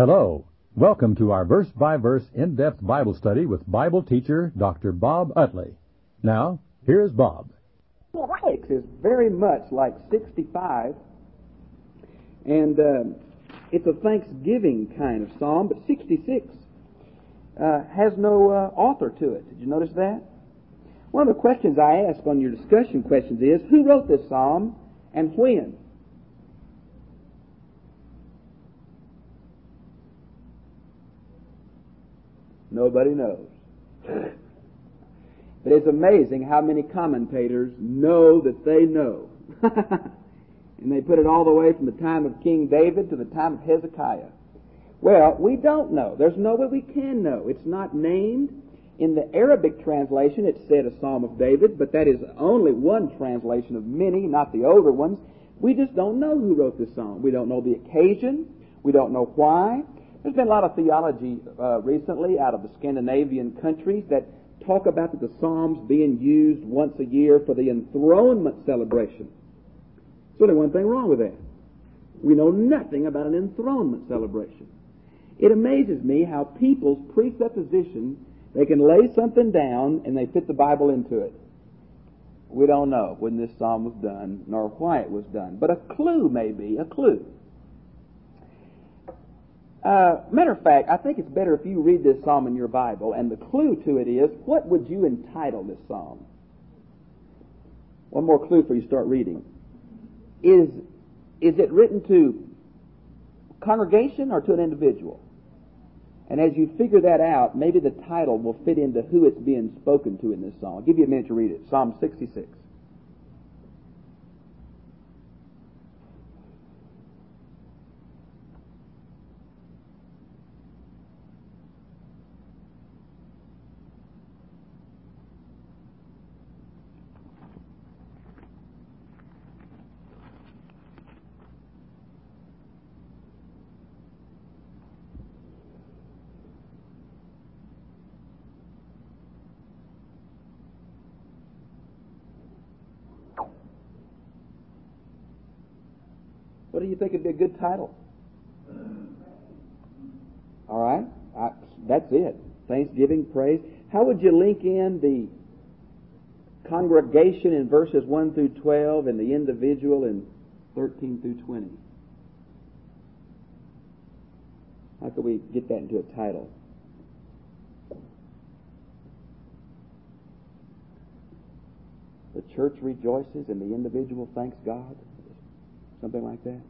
Hello. Welcome to our verse-by-verse in-depth Bible study with Bible teacher Dr. Bob Utley. Now, here's Bob. 6 is very much like 65, and it's a Thanksgiving kind of psalm, but 66 has no author to it. Did you notice that? One of the questions I ask on your discussion questions is, who wrote this psalm and when? Nobody knows. But it's amazing how many commentators know that they know. And they put it all the way from the time of King David to the time of Hezekiah. Well, we don't know. There's no way we can know. It's not named. In the Arabic translation, it said a Psalm of David, but that is only one translation of many, not the older ones. We just don't know who wrote this psalm. We don't know the occasion. We don't know why. There's been a lot of theology recently out of the Scandinavian countries that talk about the Psalms being used once a year for the enthronement celebration. There's only one thing wrong with that. We know nothing about an enthronement celebration. It amazes me how people's presupposition, they can lay something down and they fit the Bible into it. We don't know when this psalm was done, nor why it was done. But a clue may be a clue. Matter of fact, I think it's better if you read this psalm in your Bible, and the clue to it is, what would you entitle this psalm? One more clue for you to start reading. Is it written to congregation or to an individual? And as you figure that out, maybe the title will fit into who it's being spoken to in this psalm. I'll give you a minute to read it. Psalm 66. What do you think would be a good title? All right. That's it. Thanksgiving, praise. How would you link in the congregation in verses 1 through 12 and the individual in 13 through 20? How could we get that into a title? The church rejoices and the individual thanks God. Something like that.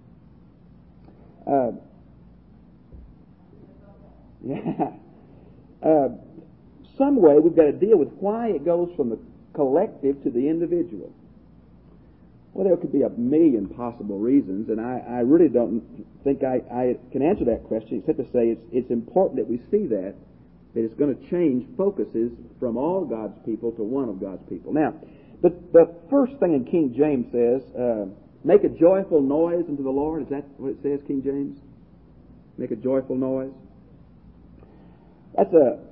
Some way we've got to deal with why it goes from the collective to the individual. Well, there could be a million possible reasons, and I really don't think I can answer that question except to say it's important that we see that it's going to change focuses from all God's people to one of God's people. Now, the first thing in King James says, make a joyful noise unto the Lord. Is that what it says, King James? Make a joyful noise. That's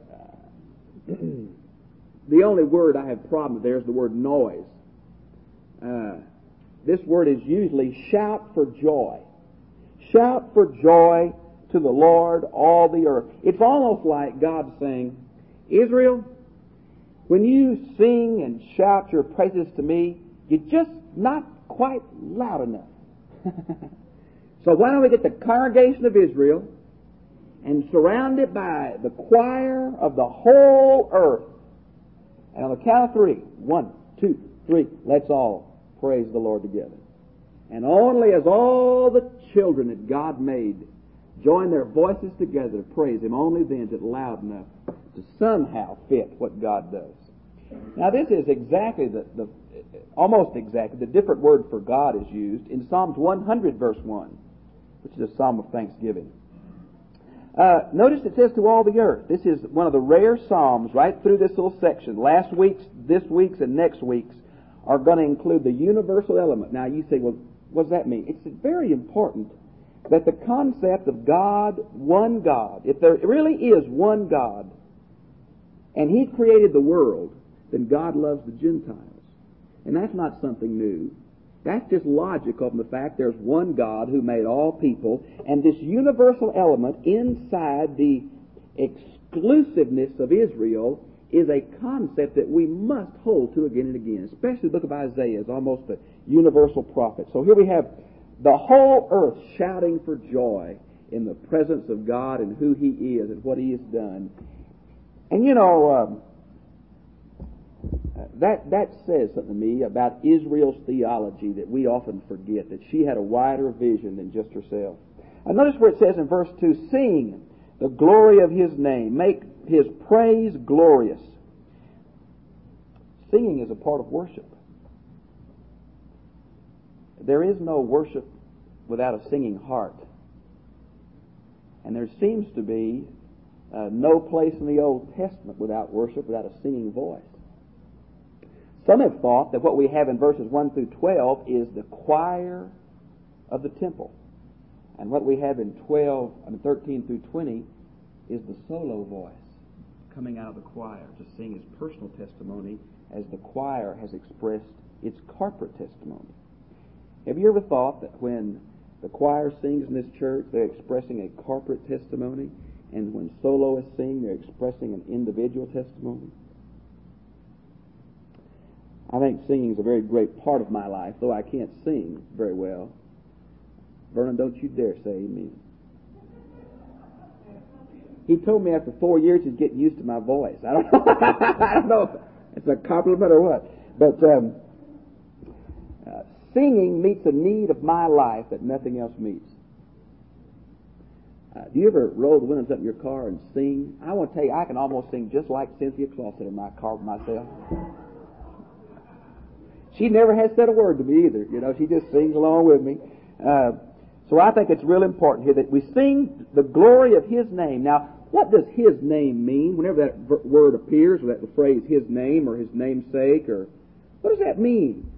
the only word I have problem with there is the word noise. This word is usually shout for joy. Shout for joy to the Lord, all the earth. It's almost like God saying, Israel, when you sing and shout your praises to me, you're just not quite loud enough. So why don't we get the congregation of Israel and surround it by the choir of the whole earth? And on the count of 3, 1, 2, 3, let's all praise the Lord together. And only as all the children that God made join their voices together to praise Him, only then is it loud enough to somehow fit what God does. Now this is exactly almost exactly the different word for God is used in Psalms 100 verse 1, which is a psalm of thanksgiving. Notice it says to all the earth. This is one of the rare psalms right through this little section. Last week's, this week's, and next week's are going to include the universal element. Now you say, well, what does that mean? It's very important that the concept of God, one God, if there really is one God, and He created the world, then God loves the Gentiles. And that's not something new. That's just logical from the fact there's one God who made all people, and this universal element inside the exclusiveness of Israel is a concept that we must hold to again and again, especially the book of Isaiah is almost a universal prophet. So here we have the whole earth shouting for joy in the presence of God and who He is and what He has done. And that says something to me about Israel's theology that we often forget, that she had a wider vision than just herself. And notice where it says in verse 2, sing the glory of His name, make His praise glorious. Singing is a part of worship. There is no worship without a singing heart. And there seems to be no place in the Old Testament without worship, without a singing voice. Some have thought that what we have in verses 1 through 12 is the choir of the temple. And what we have in 13 through 20 is the solo voice coming out of the choir to sing his personal testimony as the choir has expressed its corporate testimony. Have you ever thought that when the choir sings in this church, they're expressing a corporate testimony, and when soloists sing, they're expressing an individual testimony? I think singing is a very great part of my life, though I can't sing very well. Vernon, don't you dare say amen. He told me after 4 years he's getting used to my voice. I don't know if it's a compliment or what. But singing meets a need of my life that nothing else meets. Do you ever roll the windows up in your car and sing? I want to tell you, I can almost sing just like Cynthia Clawson in my car myself. She never has said a word to me either. She just sings along with me. So I think it's real important here that we sing the glory of His name. Now, what does His name mean? Whenever that word appears, or that phrase, His name or His namesake, or what does that mean?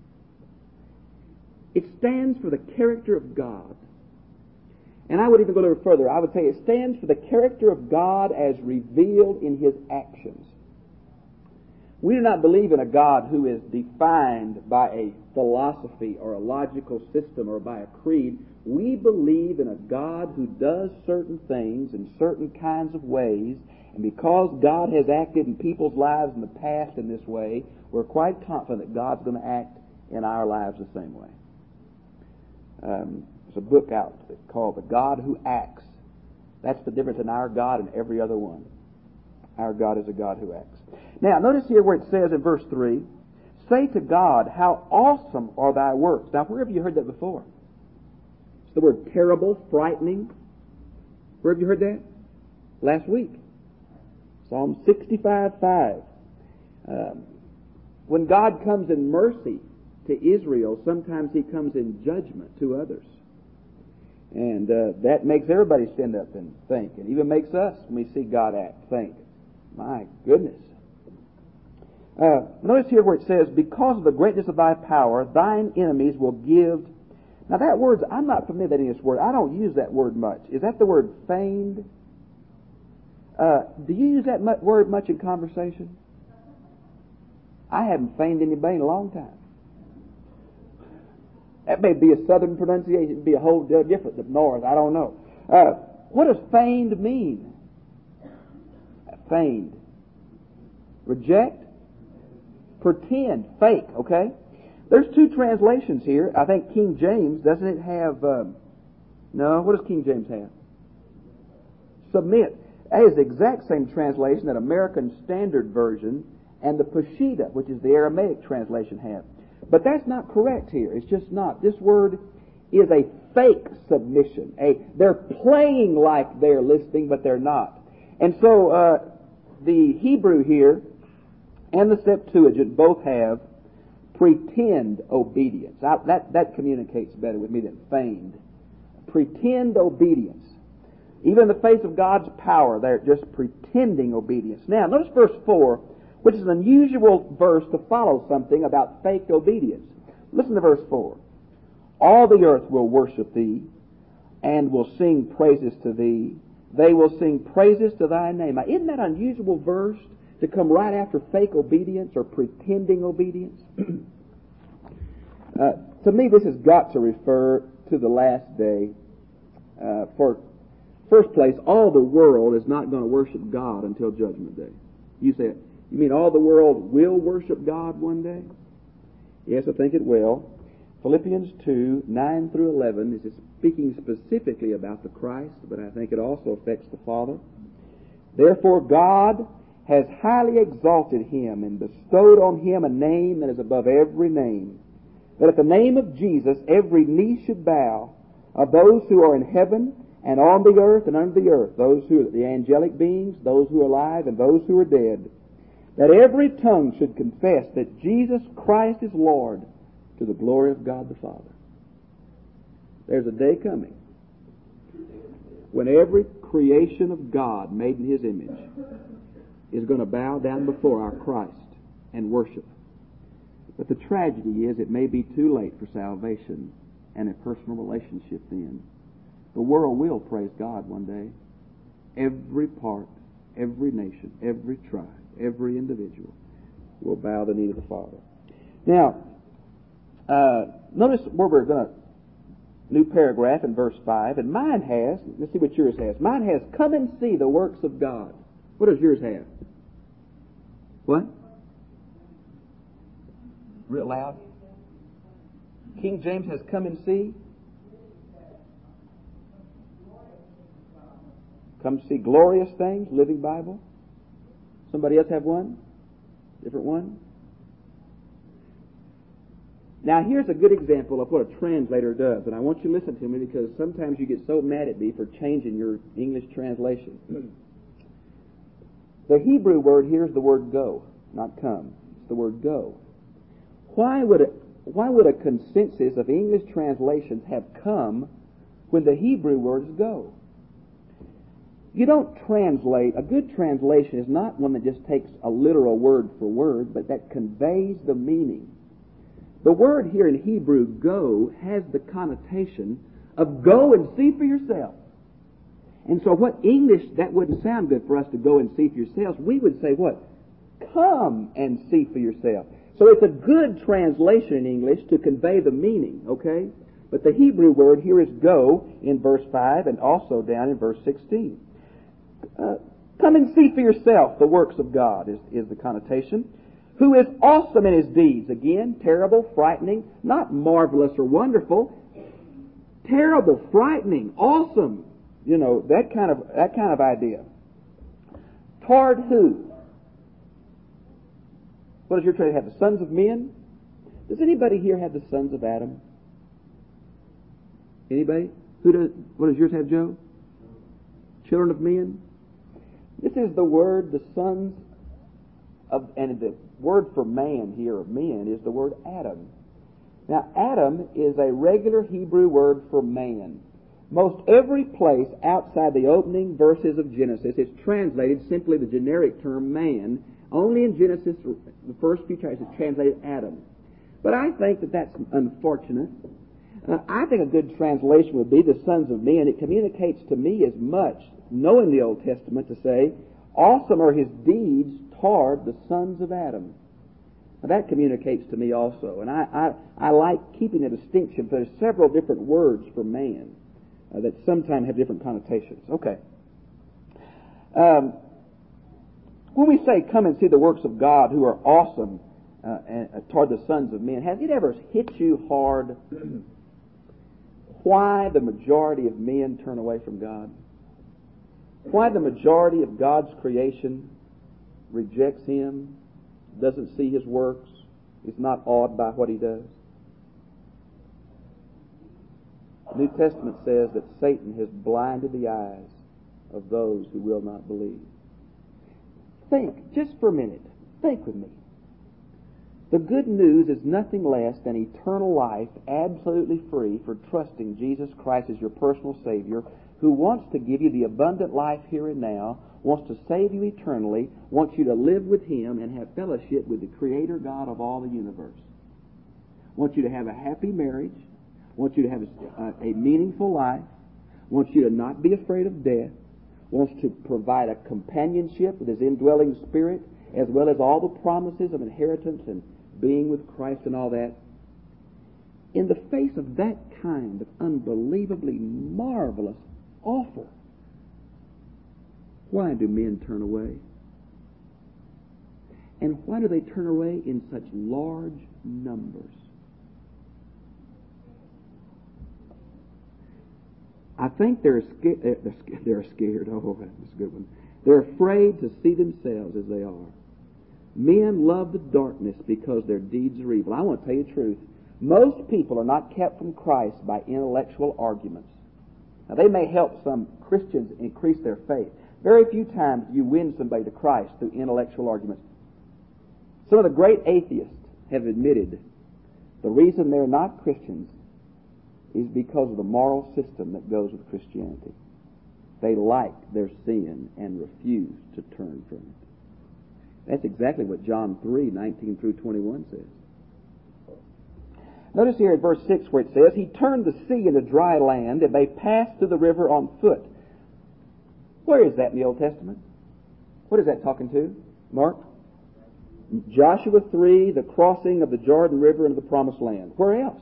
It stands for the character of God. And I would even go a little further. I would say it stands for the character of God as revealed in His actions. We do not believe in a God who is defined by a philosophy or a logical system or by a creed. We believe in a God who does certain things in certain kinds of ways, and because God has acted in people's lives in the past in this way, we're quite confident that God's going to act in our lives the same way. There's a book out called The God Who Acts. That's the difference in our God and every other one. Our God is a God who acts. Now, notice here where it says in verse 3, say to God, how awesome are thy works. Now, where have you heard that before? It's the word terrible, frightening. Where have you heard that? Last week. Psalm 65:5. When God comes in mercy to Israel, sometimes He comes in judgment to others. And that makes everybody stand up and think. And even makes us, when we see God act, think, my goodness. Notice here where it says, because of the greatness of thy power, thine enemies will give. Now that word, I'm not familiar with any of this word. I don't use that word much. Is that the word feigned? Do you use that word much in conversation? I haven't feigned anybody in a long time. That may be a southern pronunciation. It'd be a whole deal different up north. I don't know. What does feigned mean? Feigned. Reject? Pretend. Fake. Okay? There's two translations here. I think King James, doesn't it have... no, what does King James have? Submit. That is the exact same translation that American Standard Version and the Peshitta, which is the Aramaic translation, have. But that's not correct here. It's just not. This word is a fake submission. They're playing like they're listening, but they're not. And so the Hebrew here and the Septuagint both have pretend obedience. That communicates better with me than feigned. Pretend obedience. Even in the face of God's power, they're just pretending obedience. Now, notice verse 4, which is an unusual verse to follow something about fake obedience. Listen to verse 4. All the earth will worship thee, and will sing praises to thee. They will sing praises to thy name. Now, isn't that an unusual verse to come right after fake obedience or pretending obedience? To me, this has got to refer to the last day. For first place, all the world is not going to worship God until Judgment Day. You say, you mean all the world will worship God one day? Yes, I think it will. Philippians 2, 9 through 11 is speaking specifically about the Christ, but I think it also affects the Father. Therefore God has highly exalted him and bestowed on him a name that is above every name, that at the name of Jesus every knee should bow, of those who are in heaven and on the earth and under the earth, those who are the angelic beings, those who are alive and those who are dead, that every tongue should confess that Jesus Christ is Lord, to the glory of God the Father. There's a day coming when every creation of God made in His image is going to bow down before our Christ and worship. But the tragedy is it may be too late for salvation and a personal relationship then. The world will praise God one day. Every part, every nation, every tribe, every individual will bow the knee to the Father. Now, notice where we're going to, new paragraph in verse 5, and mine has, let's see what yours has. Mine has, come and see the works of God. What does yours have? What? Real loud. King James has come and see. Come see glorious things, Living Bible. Somebody else have one? Different one? Now here's a good example of what a translator does, and I want you to listen to me because sometimes you get so mad at me for changing your English translation. The Hebrew word here is the word go, not come. It's the word go. Why would a consensus of English translations have come when the Hebrew word is go? You don't translate, a good translation is not one that just takes a literal word for word, but that conveys the meaning. The word here in Hebrew, go, has the connotation of go and see for yourself. And so what English, that wouldn't sound good for us to go and see for yourselves. We would say what? Come and see for yourself. So it's a good translation in English to convey the meaning, okay? But the Hebrew word here is go in verse 5 and also down in verse 16. Come and see for yourself the works of God is the connotation. Who is awesome in His deeds. Again, terrible, frightening, not marvelous or wonderful. Terrible, frightening, awesome. You know, that kind of idea. Toward who? What does your trade have? The sons of men? Does anybody here have the sons of Adam? Anybody? What does yours have, Joe? Children of men? This is the word, the sons of, and the word for man here, of men, is the word Adam. Now, Adam is a regular Hebrew word for man. Most every place outside the opening verses of Genesis is translated simply the generic term man. Only in Genesis, the first few chapters, it's translated Adam. But I think that that's unfortunate. I think a good translation would be the sons of men. It communicates to me as much, knowing the Old Testament, to say, awesome are His deeds toward the sons of Adam. Now that communicates to me also. And I like keeping a distinction. There's several different words for man that sometimes have different connotations. Okay. When we say come and see the works of God who are awesome toward the sons of men, has it ever hit you hard why the majority of men turn away from God? Why the majority of God's creation rejects Him, doesn't see His works, is not awed by what He does? The New Testament says that Satan has blinded the eyes of those who will not believe. Think, just for a minute, think with me. The good news is nothing less than eternal life, absolutely free for trusting Jesus Christ as your personal Savior, who wants to give you the abundant life here and now, wants to save you eternally, wants you to live with Him and have fellowship with the Creator God of all the universe. Wants you to have a happy marriage, wants you to have a meaningful life, wants you to not be afraid of death, wants to provide a companionship with His indwelling Spirit, as well as all the promises of inheritance and being with Christ and all that. in the face of that kind of unbelievably marvelous offer, why do men turn away? And why do they turn away in such large numbers? I think they're scared. Oh, that's a good one. They're afraid to see themselves as they are. Men love the darkness because their deeds are evil. I want to tell you the truth. Most people are not kept from Christ by intellectual arguments. Now, they may help some Christians increase their faith. Very few times do you win somebody to Christ through intellectual arguments. Some of the great atheists have admitted the reason they're not Christians is because of the moral system that goes with Christianity. They like their sin and refuse to turn from it. That's exactly what John 3:19 through 21 says. Notice here in verse 6 where it says, He turned the sea into dry land, and they passed through the river on foot. Where is that in the Old Testament? What is that talking to, Mark? Joshua 3, the crossing of the Jordan River into the Promised Land. Where else?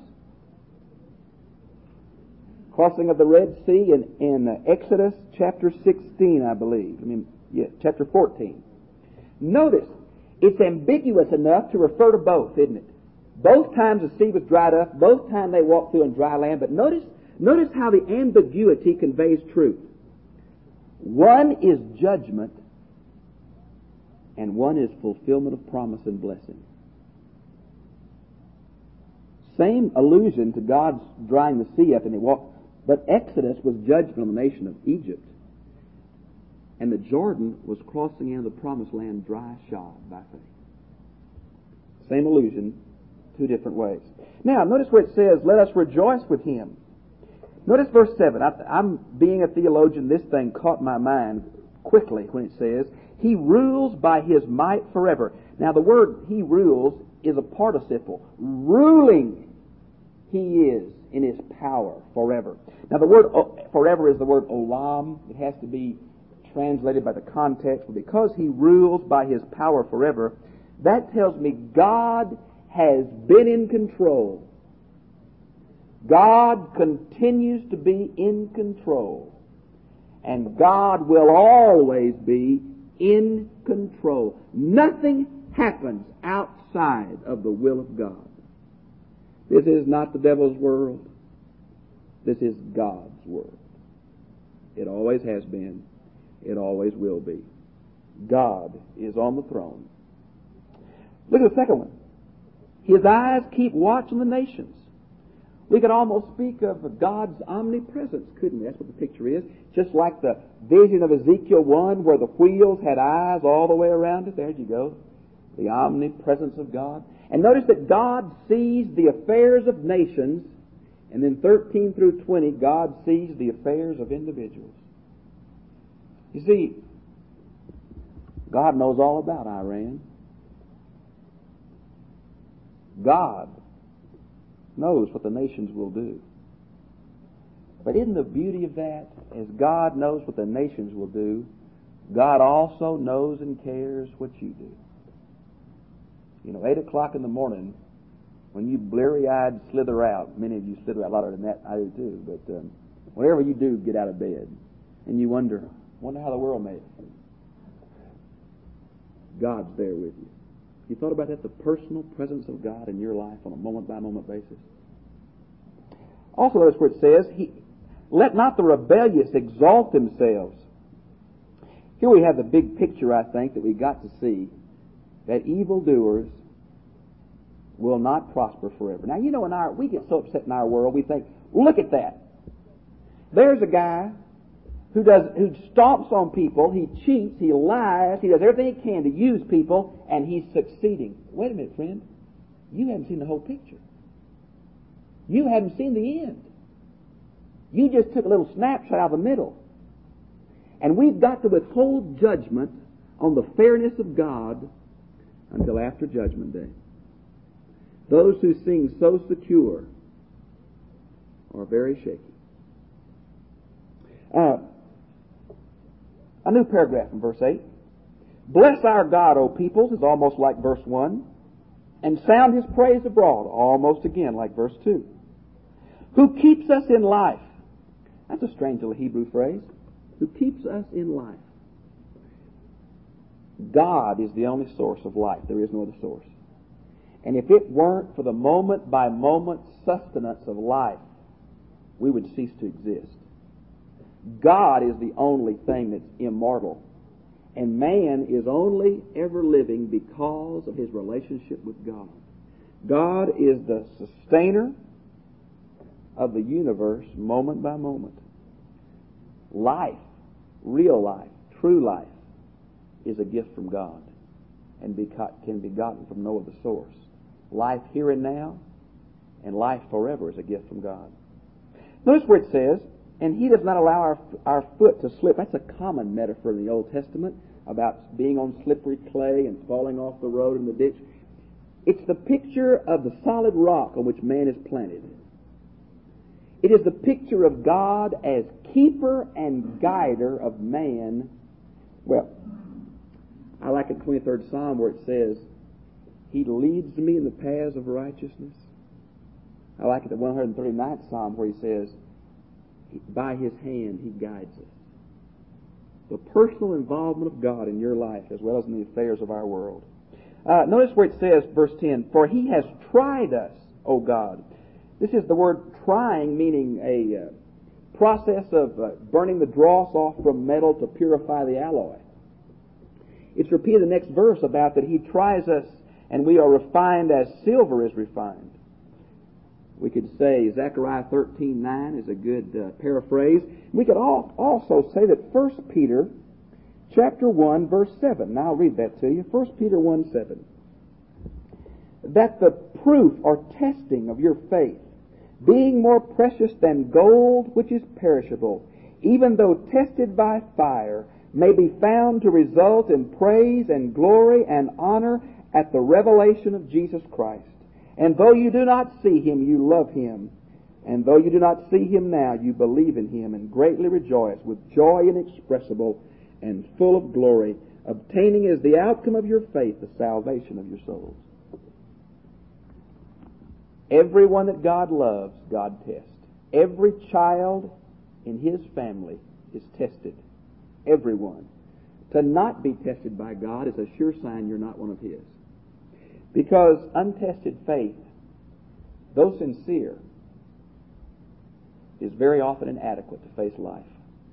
Crossing of the Red Sea in Exodus chapter 16, I believe. Chapter 14. Notice, it's ambiguous enough to refer to both, isn't it? Both times the sea was dried up, both times they walked through in dry land, but notice how the ambiguity conveys truth. One is judgment, and one is fulfillment of promise and blessing. Same allusion to God's drying the sea up and they walked, but Exodus was judgment on the nation of Egypt. And the Jordan was crossing into the promised land dry shod by faith. Same allusion, two different ways. Now, notice where it says, let us rejoice with him. Notice verse 7. I'm being a theologian, this thing caught my mind quickly when it says, He rules by His might forever. Now, the word He rules is a participle. Ruling He is in His power forever. Now, the word forever is the word olam. It has to be translated by the context. But because He rules by His power forever, that tells me God has been in control. God continues to be in control. And God will always be in control. Nothing happens outside of the will of God. This is not the devil's world. This is God's world. It always has been. It always will be. God is on the throne. Look at the second one. His eyes keep watch on the nations. We could almost speak of God's omnipresence, couldn't we? That's what the picture is. Just like the vision of Ezekiel 1 where the wheels had eyes all the way around it. There you go. The omnipresence of God. And notice that God sees the affairs of nations. And then 13 through 20, God sees the affairs of individuals. You see, God knows all about Iran. God knows what the nations will do. But isn't the beauty of that, as God knows what the nations will do, God also knows and cares what you do. 8 o'clock in the morning, when you bleary-eyed slither out, many of you slither out a lot than that, I do too, but whatever you do, get out of bed, and you wonder how the world made it. God's there with you. You thought about that, the personal presence of God in your life on a moment-by-moment basis? Also notice where it says, let not the rebellious exalt themselves. Here we have the big picture, I think, that we got to see, that evildoers will not prosper forever. Now, we get so upset in our world, we think, look at that. There's a guy who stomps on people, he cheats, he lies, he does everything he can to use people, and he's succeeding. Wait a minute, friend. You haven't seen the whole picture. You haven't seen the end. You just took a little snapshot out of the middle. And we've got to withhold judgment on the fairness of God until after Judgment Day. Those who seem so secure are very shaky. A new paragraph in verse 8. Bless our God, O peoples, is almost like verse 1. And sound His praise abroad, almost again like verse 2. Who keeps us in life. That's a strange little Hebrew phrase. Who keeps us in life. God is the only source of life. There is no other source. And if it weren't for the moment-by-moment sustenance of life, we would cease to exist. God is the only thing that's immortal. And man is only ever living because of his relationship with God. God is the sustainer of the universe moment by moment. Life, real life, true life, is a gift from God and can be gotten from no other source. Life here and now and life forever is a gift from God. Notice where it says, and He does not allow our foot to slip. That's a common metaphor in the Old Testament about being on slippery clay and falling off the road in the ditch. It's the picture of the solid rock on which man is planted. It is the picture of God as keeper and guider of man. Well, I like the 23rd Psalm where it says, He leads me in the paths of righteousness. I like it the 139th Psalm where He says, by His hand He guides us. The personal involvement of God in your life as well as in the affairs of our world. Notice where it says, verse 10, for He has tried us, O God. This is the word trying, meaning a process of burning the dross off from metal to purify the alloy. It's repeated in the next verse about that He tries us and we are refined as silver is refined. We could say Zechariah 13:9 is a good paraphrase. We could also say that 1 Peter chapter 1 verse 7. Now I'll read that to you. 1 Peter 1:7. That the proof or testing of your faith, being more precious than gold which is perishable, even though tested by fire, may be found to result in praise and glory and honor at the revelation of Jesus Christ. And though you do not see Him, you love Him. And though you do not see Him now, you believe in Him and greatly rejoice with joy inexpressible and full of glory, obtaining as the outcome of your faith the salvation of your souls. Everyone that God loves, God tests. Every child in His family is tested. Everyone. To not be tested by God is a sure sign you're not one of His. Because untested faith, though sincere, is very often inadequate to face life.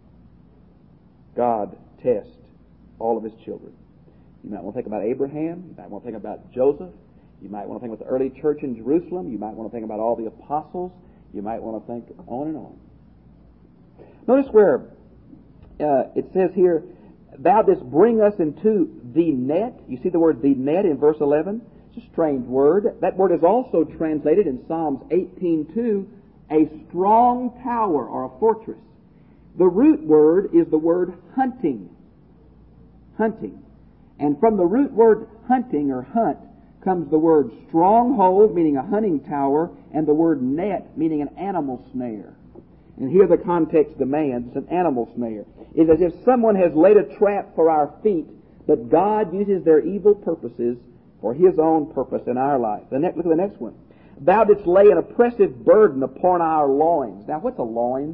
God tests all of His children. You might want to think about Abraham. You might want to think about Joseph. You might want to think about the early church in Jerusalem. You might want to think about all the apostles. You might want to think on and on. Notice where it says here, thou didst bring us into the net. You see the word the net in verse 11? It's a strange word. That word is also translated in Psalms 18:2, a strong tower or a fortress. The root word is the word hunting. Hunting. And from the root word hunting or hunt comes the word stronghold, meaning a hunting tower, and the word net, meaning an animal snare. And here the context demands it's an animal snare. It's as if someone has laid a trap for our feet, but God uses their evil purposes for His own purpose in our life. Look at the next one. Thou didst lay an oppressive burden upon our loins. Now, what's a loin?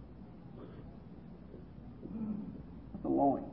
What's a loin?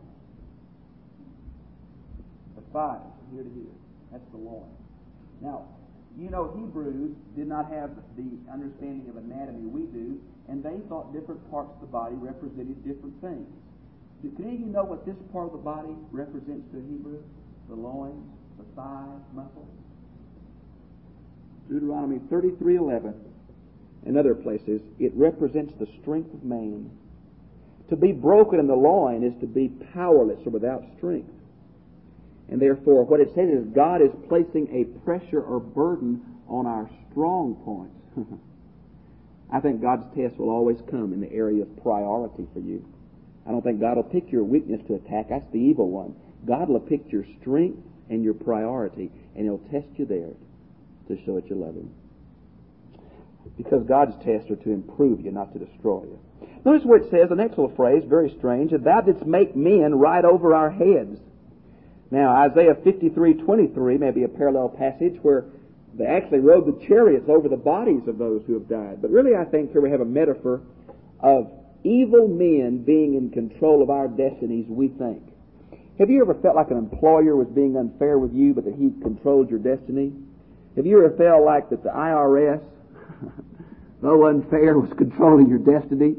The thigh, from here to here. That's the loin. Now, you know Hebrews did not have the understanding of anatomy we do, and they thought different parts of the body represented different things. Can any of you know what this part of the body represents to a Hebrew? The loins, the thigh muscle. Deuteronomy 33:11 and other places, it represents the strength of man. To be broken in the loin is to be powerless or without strength. And therefore, what it says is God is placing a pressure or burden on our strong points. I think God's test will always come in the area of priority for you. I don't think God will pick your weakness to attack. That's the evil one. God will pick your strength and your priority, and He'll test you there to show that you love Him. Because God's tests are to improve you, not to destroy you. Notice where it says, the next little phrase, very strange, that thou didst make men ride over our heads. Now, Isaiah 53:23 may be a parallel passage where They actually rode the chariots over the bodies of those who have died. But really, I think here we have a metaphor of evil men being in control of our destinies, we think. Have you ever felt like an employer was being unfair with you, but that he controlled your destiny? Have you ever felt like that the IRS, though unfair, was controlling your destiny?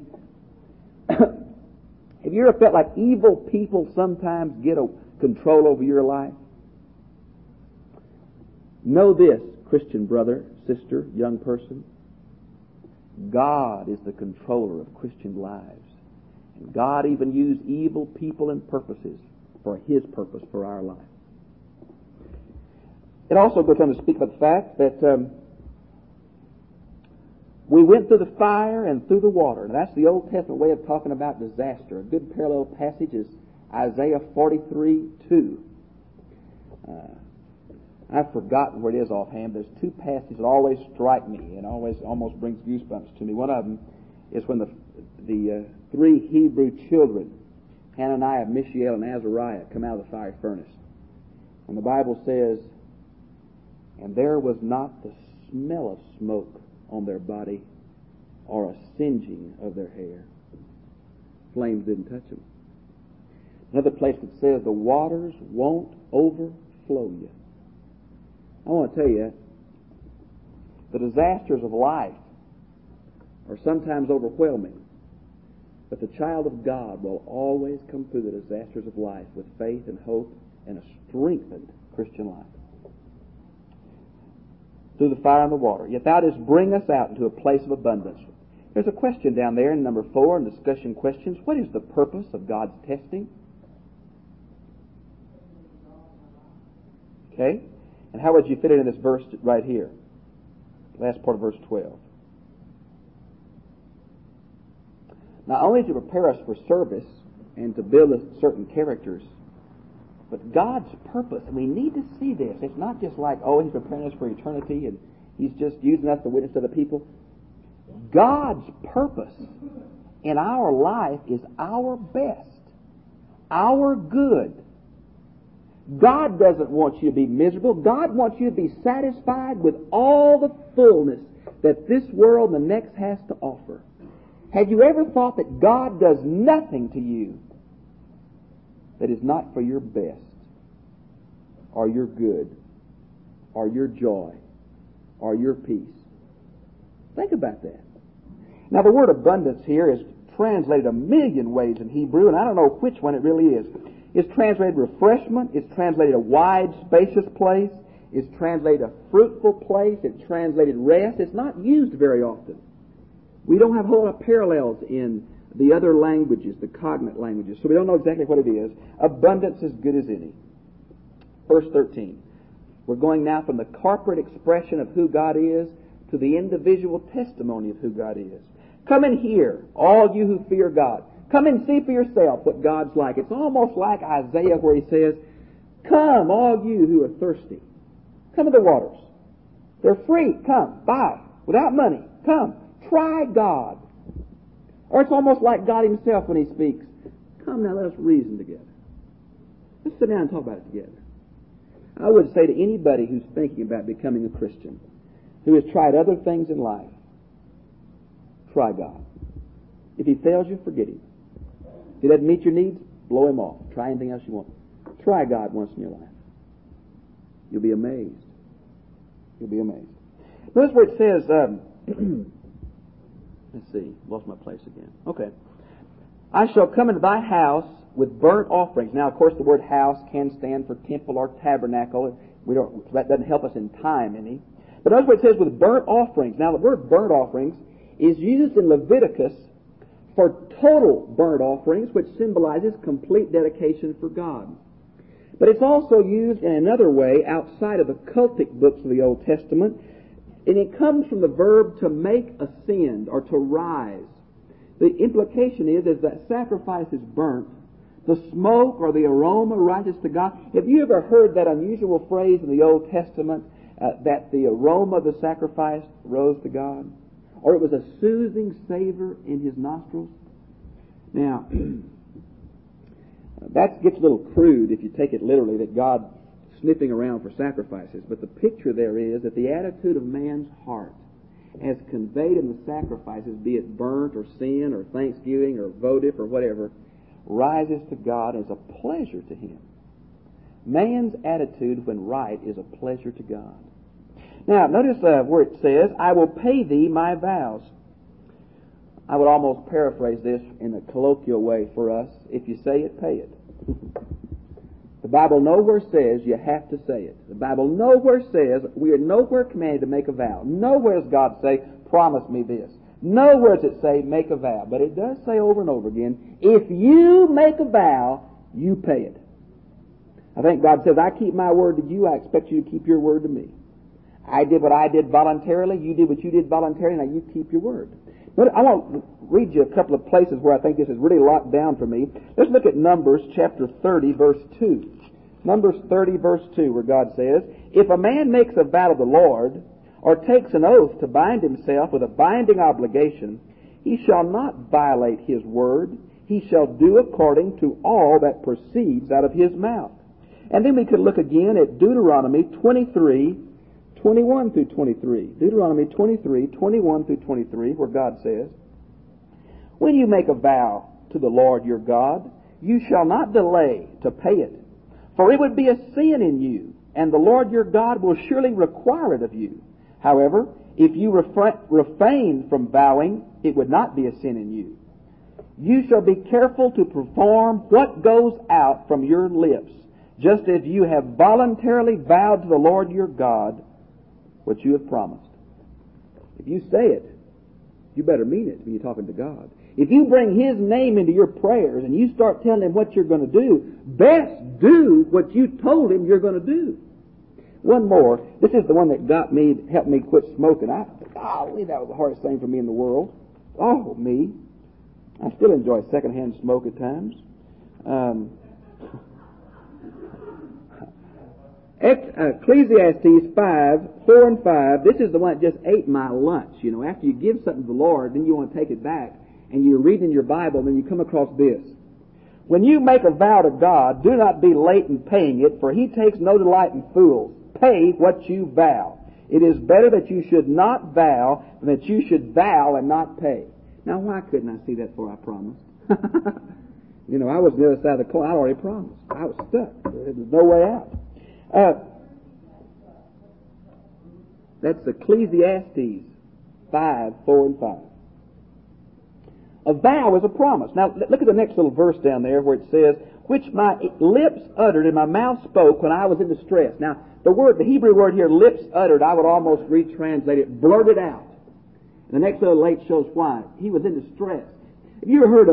Have you ever felt like evil people sometimes get a control over your life? Know this, Christian brother, sister, young person. God is the controller of Christian lives. And God even used evil people and purposes for His purpose for our life. It also goes on to speak about the fact that we went through the fire and through the water. Now, that's the Old Testament way of talking about disaster. A good parallel passage is Isaiah 43:2. I've forgotten where it is offhand. There's two passages that always strike me and always almost brings goosebumps to me. One of them is when the three Hebrew children, Hananiah, Mishael, and Azariah, come out of the fiery furnace. And the Bible says, and there was not the smell of smoke on their body or a singeing of their hair. Flames didn't touch them. Another place that says the waters won't overflow you. I want to tell you, the disasters of life are sometimes overwhelming, but the child of God will always come through the disasters of life with faith and hope and a strengthened Christian life. Through the fire and the water. Yet thou didst bring us out into a place of abundance. There's a question down there in number 4 in discussion questions. What is the purpose of God's testing? Okay? And how would you fit it in this verse right here? Last part of verse 12. Not only to prepare us for service and to build us certain characters, but God's purpose, and we need to see this. It's not just like, oh, He's preparing us for eternity and He's just using us to witness to the people. God's purpose in our life is our best, our good. God doesn't want you to be miserable. God wants you to be satisfied with all the fullness that this world and the next has to offer. Have you ever thought that God does nothing to you that is not for your best, or your good, or your joy, or your peace? Think about that. Now, the word abundance here is translated a million ways in Hebrew, and I don't know which one it really is. It's translated refreshment. It's translated a wide, spacious place. It's translated a fruitful place. It's translated rest. It's not used very often. We don't have a whole lot of parallels in the other languages, the cognate languages, so we don't know exactly what it is. Abundance is good as any. Verse 13. We're going now from the corporate expression of who God is to the individual testimony of who God is. Come and hear, all you who fear God. Come and see for yourself what God's like. It's almost like Isaiah where he says, come, all you who are thirsty. Come to the waters. They're free. Come, buy, without money. Come, try God. Or it's almost like God Himself when He speaks. Come now, let us reason together. Let's sit down and talk about it together. I would say to anybody who's thinking about becoming a Christian, who has tried other things in life, try God. If He fails you, forget Him. If He doesn't meet your needs, blow Him off. Try anything else you want. Try God once in your life. You'll be amazed. You'll be amazed. Notice where it says, let's see, lost my place again. Okay. I shall come into thy house with burnt offerings. Now, of course, the word house can stand for temple or tabernacle. That doesn't help us in time any. But notice what it says with burnt offerings. Now, the word burnt offerings is used in Leviticus for total burnt offerings, which symbolizes complete dedication for God. But it's also used in another way outside of the cultic books of the Old Testament, and it comes from the verb to make ascend or to rise. The implication is as that sacrifice is burnt, the smoke or the aroma rises to God. Have you ever heard that unusual phrase in the Old Testament that the aroma of the sacrifice rose to God? Or it was a soothing savor in His nostrils? Now, that gets a little crude if you take it literally, that God sniffing around for sacrifices. But the picture there is that the attitude of man's heart, as conveyed in the sacrifices, be it burnt or sin or thanksgiving or votive or whatever, rises to God as a pleasure to Him. Man's attitude, when right, is a pleasure to God. Now, notice where it says, I will pay thee my vows. I would almost paraphrase this in a colloquial way for us. If you say it, pay it. The Bible nowhere says you have to say it. The Bible nowhere says we are nowhere commanded to make a vow. Nowhere does God say, promise me this. Nowhere does it say, make a vow. But it does say over and over again, if you make a vow, you pay it. I think God says, I keep my word to you, I expect you to keep your word to me. I did what I did voluntarily, you did what you did voluntarily, now you keep your word. But I want to read you a couple of places where I think this is really locked down for me. Let's look at Numbers chapter 30, verse 2. Numbers 30, verse 2, where God says, if a man makes a vow to the Lord, or takes an oath to bind himself with a binding obligation, he shall not violate his word. He shall do according to all that proceeds out of his mouth. And then we could look again at Deuteronomy 23, 21 through 23. Deuteronomy 23, 21 through 23, where God says, when you make a vow to the Lord your God, you shall not delay to pay it, for it would be a sin in you, and the Lord your God will surely require it of you. However, if you refrain from vowing, it would not be a sin in you. You shall be careful to perform what goes out from your lips, just as you have voluntarily vowed to the Lord your God what you have promised. If you say it, you better mean it when you're talking to God. If you bring His name into your prayers and you start telling Him what you're going to do, best do what you told Him you're going to do. One more. This is the one that helped me quit smoking. Golly, that was the hardest thing for me in the world. Oh, me. I still enjoy secondhand smoke at times. Ecclesiastes 5, 4 and 5, this is the one that just ate my lunch. You know, after you give something to the Lord, then you want to take it back, and you're reading your Bible, and then you come across this. When you make a vow to God, do not be late in paying it, for He takes no delight in fools. Pay what you vow. It is better that you should not vow than that you should vow and not pay. Now, why couldn't I see that before I promised? You know, I was on the other side of the coin. I already promised. I was stuck. There was no way out. That's Ecclesiastes 5, 4 and 5. A vow is a promise. Now, look at the next little verse down there where it says, which my lips uttered and my mouth spoke when I was in distress. Now, the Hebrew word here, lips uttered, I would almost retranslate it, blurted out. And the next little late shows why. He was in distress. Have you ever heard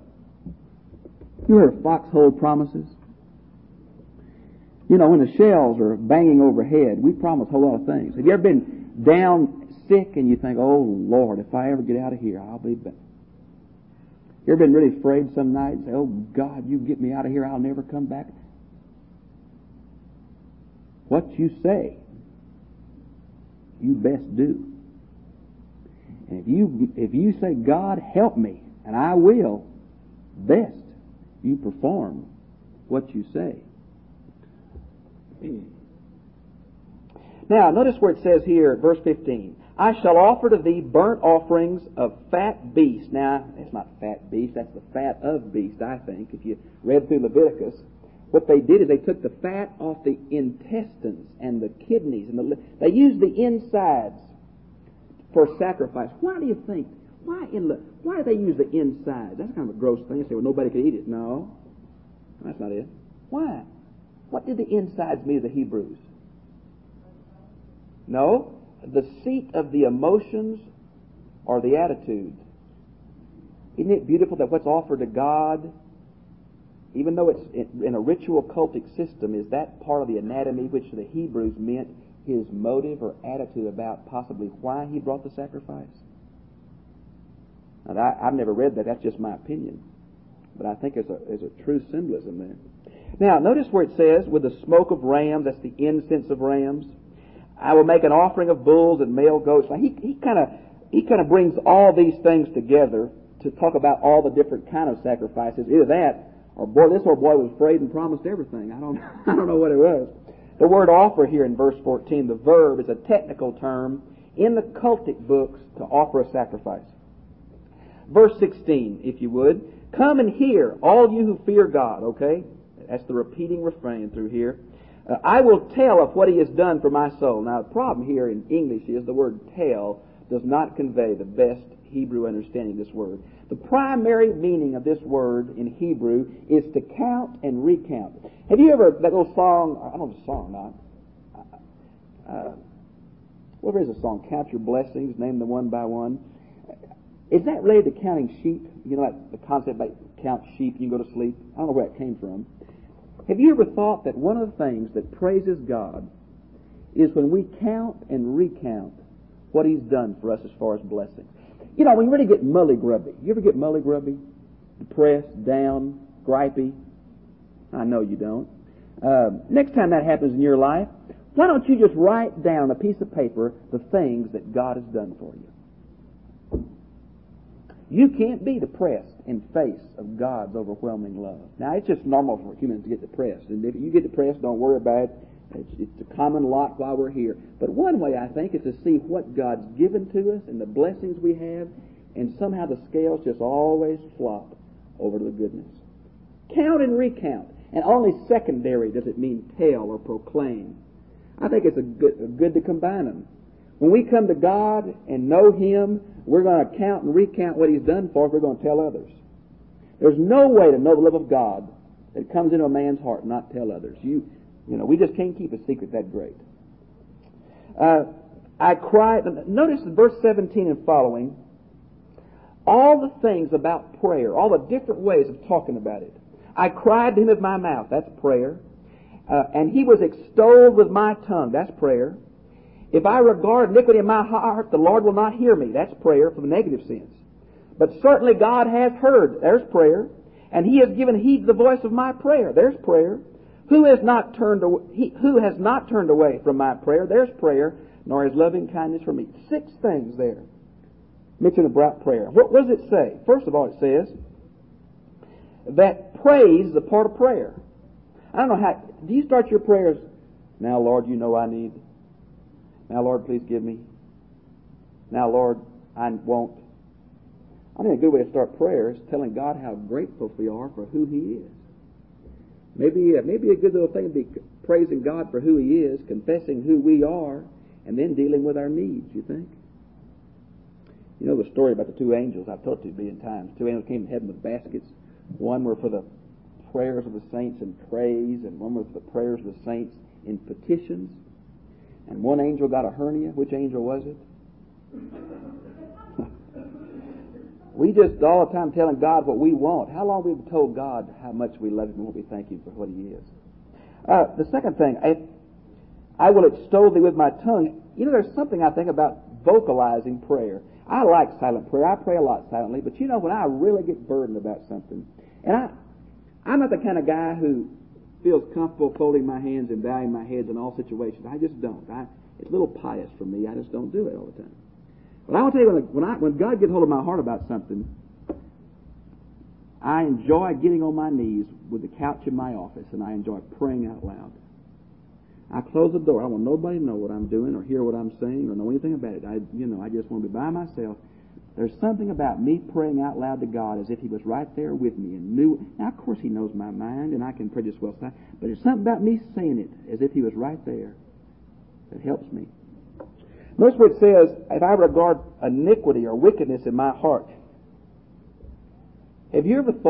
of foxhole promises? You know, when the shells are banging overhead, we promise a whole lot of things. Have you ever been down sick and you think, oh, Lord, if I ever get out of here, I'll be back? You ever been really afraid some night and say, oh, God, you get me out of here, I'll never come back? What you say, you best do. And if you say, God, help me, and I will, best you perform what you say. Now, notice where it says here, verse 15, I shall offer to thee burnt offerings of fat beasts. Now, it's not fat beast, that's the fat of beast, I think. If you read through Leviticus, what they did is they took the fat off the intestines and the kidneys, and they used the insides for sacrifice. Why do you think? Why do they use the insides? That's kind of a gross thing. You say, well, nobody could eat it. No, that's not it. Why? What did the insides mean to the Hebrews? No, the seat of the emotions or the attitudes. Isn't it beautiful that what's offered to God, even though it's in a ritual cultic system, is that part of the anatomy which the Hebrews meant his motive or attitude about possibly why he brought the sacrifice? Now, I've never read that. That's just my opinion. But I think there's a true symbolism there. Now, notice where it says, with the smoke of rams, that's the incense of rams. I will make an offering of bulls and male goats. Now, he kind of brings all these things together to talk about all the different kind of sacrifices. Either that, or boy, this old boy was afraid and promised everything. I don't know what it was. The word offer here in verse 14, the verb, is a technical term in the cultic books to offer a sacrifice. Verse 16, if you would. Come and hear, all you who fear God, okay? That's the repeating refrain through here. I will tell of what He has done for my soul. Now, the problem here in English is the word tell does not convey the best Hebrew understanding of this word. The primary meaning of this word in Hebrew is to count and recount. Have you ever, that little song, I don't know if it's a song or not. Whatever is a song, Count Your Blessings, Name Them One by One. Is that related to counting sheep? You know, like the concept about count sheep, you can go to sleep? I don't know where it came from. Have you ever thought that one of the things that praises God is when we count and recount what He's done for us as far as blessings? You know, when you really get mully-grubby. You ever get mully-grubby? Depressed, down, gripey? I know you don't. Next time that happens in your life, why don't you just write down on a piece of paper the things that God has done for you? You can't be depressed in face of God's overwhelming love. Now, it's just normal for humans to get depressed. And if you get depressed, don't worry about it. It's a common lot while we're here. But one way, I think, is to see what God's given to us and the blessings we have, and somehow the scales just always flop over to the goodness. Count and recount. And only secondary does it mean tell or proclaim. I think it's good to combine them. When we come to God and know Him, we're going to count and recount what He's done for us. We're going to tell others. There's no way to know the love of God that comes into a man's heart and not tell others. You know, we just can't keep a secret that great. I cried. Notice in verse 17 and following, all the things about prayer, all the different ways of talking about it. I cried to Him with my mouth. That's prayer. And He was extolled with my tongue. That's prayer. If I regard iniquity in my heart, the Lord will not hear me. That's prayer from a negative sense. But certainly God has heard. There's prayer. And He has given heed to the voice of my prayer. There's prayer. Who has not turned away from my prayer? There's prayer. Nor His loving kindness for me. 6 things there mentioned about prayer. What does it say? First of all, it says that praise is a part of prayer. I don't know how. Do you start your prayers? Now, Lord, you know I need. Now, Lord, please give me. Now, Lord, I won't. I think a good way to start prayer is telling God how grateful we are for who He is. Maybe a good little thing would be praising God for who He is, confessing who we are, and then dealing with our needs, you think? You know the story about the 2 angels. I've told it to you a billion times. 2 angels came in heaven with baskets. One were for the prayers of the saints in praise, and one was for the prayers of the saints in petitions. And one angel got a hernia. Which angel was it? We just all the time telling God what we want. How long have we told God how much we love Him and what we thank Him for what He is? The second thing, I will extol Thee with my tongue. You know, there's something I think about vocalizing prayer. I like silent prayer. I pray a lot silently. But you know, when I really get burdened about something, and I'm not the kind of guy who feels comfortable folding my hands and bowing my head in all situations. I just don't. It's a little pious for me. I just don't do it all the time. But I want to tell you, when God gets hold of my heart about something, I enjoy getting on my knees with the couch in my office, and I enjoy praying out loud. I close the door. I don't want nobody to know what I'm doing or hear what I'm saying or know anything about it. I just want to be by myself. There's something about me praying out loud to God as if He was right there with me and knew. Now, of course, He knows my mind, and I can pray just well. But there's something about me saying it as if He was right there that helps me. Notice what it says, if I regard iniquity or wickedness in my heart. Have you ever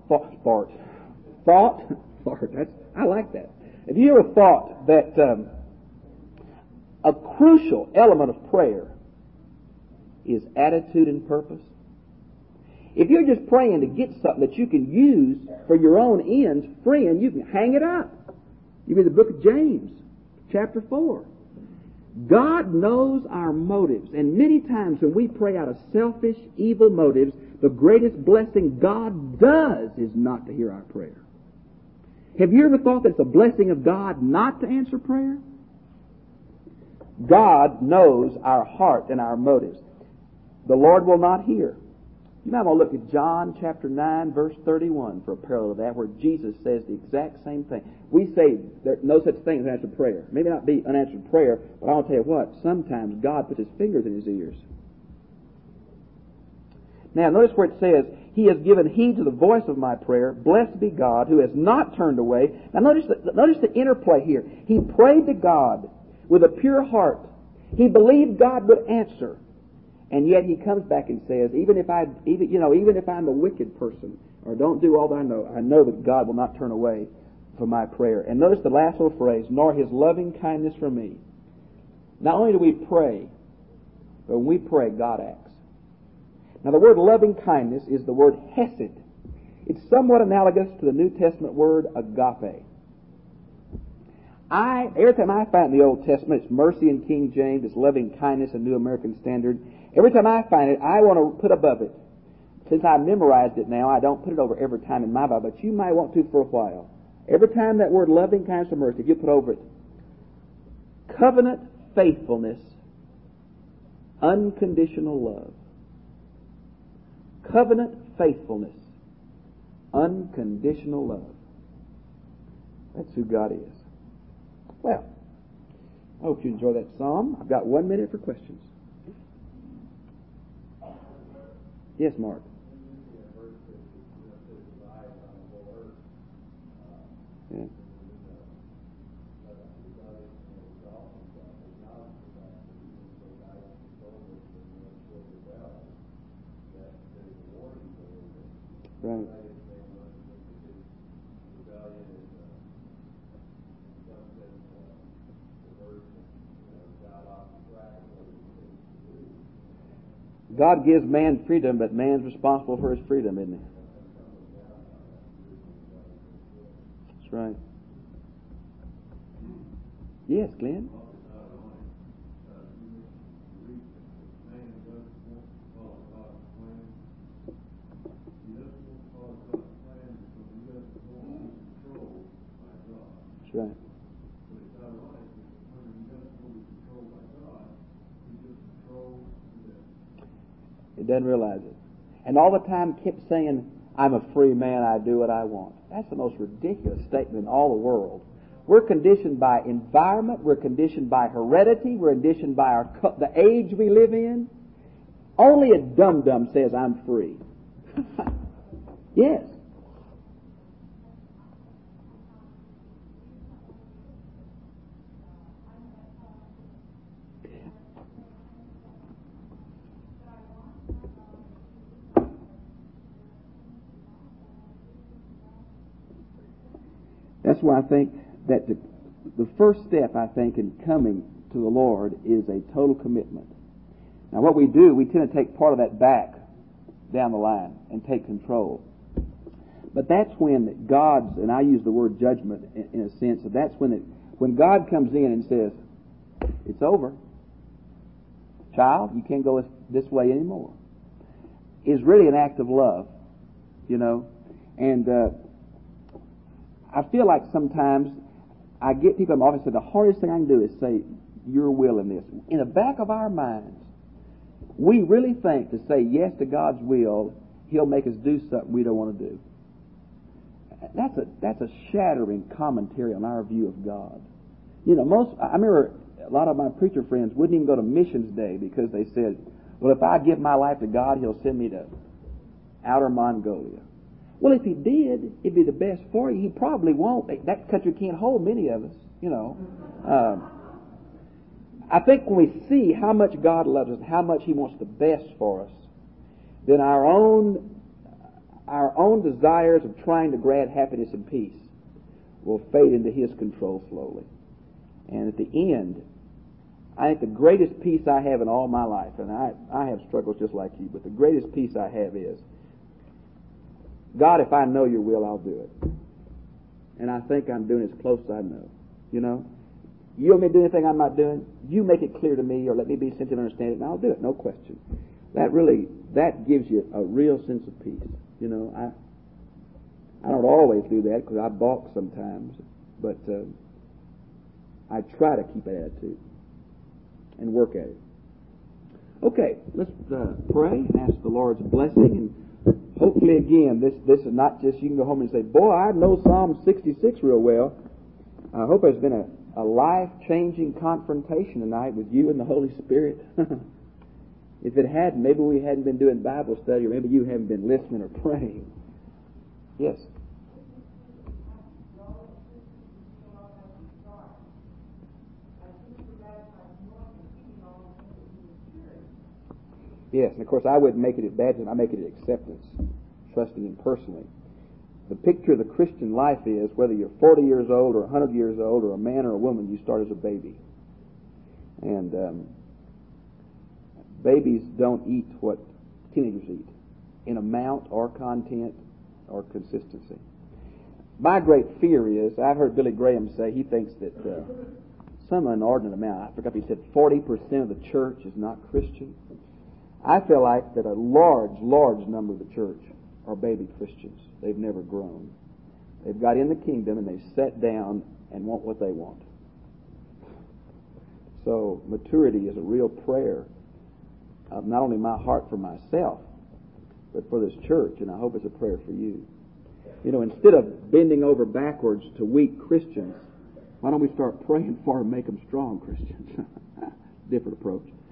I like that. Have you ever thought that a crucial element of prayer is attitude and purpose? If you're just praying to get something that you can use for your own ends, friend, you can hang it up. You read the book of James, chapter 4. God knows our motives, and many times when we pray out of selfish, evil motives, the greatest blessing God does is not to hear our prayer. Have you ever thought that it's a blessing of God not to answer prayer? God knows our heart and our motives. The Lord will not hear. You might want to look at John chapter 9, verse 31 for a parallel to that, where Jesus says the exact same thing. We say there's no such thing as unanswered prayer. Maybe not be unanswered prayer, but I want to tell you what, sometimes God puts His fingers in His ears. Now, notice where it says, He has given heed to the voice of my prayer. Blessed be God, who has not turned away. Now, notice the interplay here. He prayed to God with a pure heart. He believed God would answer. And yet He comes back and says, even if I'm a wicked person, or don't do all that I know that God will not turn away from my prayer. And notice the last little phrase, nor His loving kindness for me. Not only do we pray, but when we pray, God acts. Now the word loving kindness is the word hesed. It's somewhat analogous to the New Testament word agape. Every time I find in the Old Testament, it's mercy in King James, it's loving kindness in New American Standard. Every time I find it, I want to put above it. Since I memorized it now, I don't put it over every time in my Bible, but you might want to for a while. Every time that word loving kindness and mercy, if you put over it, covenant faithfulness, unconditional love. Covenant faithfulness, unconditional love. That's who God is. Well, I hope you enjoy that psalm. I've got 1 minute for questions. Yes, Mark. Yeah. Right. God gives man freedom, but man's responsible for his freedom, isn't he? That's right. Yes, Glenn? That's right. He doesn't realize it. And all the time kept saying, I'm a free man, I do what I want. That's the most ridiculous statement in all the world. We're conditioned by environment, we're conditioned by heredity, we're conditioned by the age we live in. Only a dum-dum says, I'm free. Yes. That's why I think that the first step, I think, in coming to the Lord is a total commitment. Now what we do, we tend to take part of that back down the line and take control. But that's when God's, and I use the word judgment in a sense, that that's when God comes in and says, it's over. Child, you can't go this way anymore. Is really an act of love, you know. And I feel like sometimes I get people in my office and say, the hardest thing I can do is say, your will in this. In the back of our minds, we really think to say yes to God's will, He'll make us do something we don't want to do. That's a shattering commentary on our view of God. You know, I remember a lot of my preacher friends wouldn't even go to missions day because they said, well, if I give my life to God, He'll send me to outer Mongolia. Well, if He did, it'd be the best for you. He probably won't. That country can't hold many of us, you know. I think when we see how much God loves us and how much He wants the best for us, then our own desires of trying to grant happiness and peace will fade into His control slowly. And at the end, I think the greatest peace I have in all my life, and I have struggles just like you, but the greatest peace I have is, God, if I know your will, I'll do it. And I think I'm doing as close as I know. You know? You want me to do anything I'm not doing? You make it clear to me, or let me be sensitive and understand it, and I'll do it, no question. That gives you a real sense of peace. You know, I don't always do that because I balk sometimes, but I try to keep that attitude and work at it. Okay, let's pray and ask the Lord's blessing. And hopefully, again, this is not just you can go home and say, boy, I know Psalm 66 real well. I hope there's been a life-changing confrontation tonight with you and the Holy Spirit. If it hadn't, maybe we hadn't been doing Bible study, or maybe you haven't been listening or praying. Yes. Yes, and of course I wouldn't make it baptism, I make it acceptance, trusting Him personally. The picture of the Christian life is, whether you're 40 years old or 100 years old or a man or a woman, you start as a baby. And babies don't eat what teenagers eat, in amount or content or consistency. My great fear is, I've heard Billy Graham say he thinks that some inordinate amount, I forgot if he said 40% of the church is not Christian. I feel like that a large number of the church are baby Christians. They've never grown. They've got in the kingdom and they've sat down and want what they want. So maturity is a real prayer of not only my heart for myself, but for this church, and I hope it's a prayer for you. You know, instead of bending over backwards to weak Christians, why don't we start praying for them and make them strong Christians? Different approach.